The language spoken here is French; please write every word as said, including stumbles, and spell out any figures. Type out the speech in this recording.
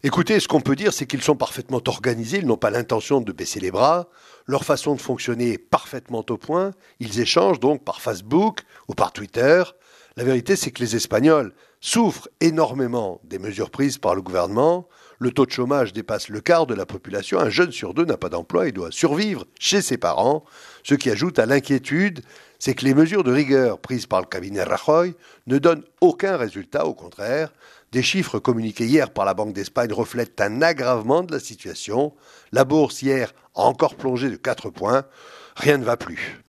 Écoutez, ce qu'on peut dire, c'est qu'ils sont parfaitement organisés, ils n'ont pas l'intention de baisser les bras, leur façon de fonctionner est parfaitement au point, ils échangent donc par Facebook ou par Twitter. La vérité, c'est que les Espagnols souffrent énormément des mesures prises par le gouvernement. Le taux de chômage dépasse le quart de la population, un jeune sur deux n'a pas d'emploi et doit survivre chez ses parents. Ce qui ajoute à l'inquiétude, c'est que les mesures de rigueur prises par le cabinet Rajoy ne donnent aucun résultat, au contraire. Des chiffres communiqués hier par la Banque d'Espagne reflètent un aggravement de la situation. La bourse hier a encore plongé de quatre points. Rien ne va plus.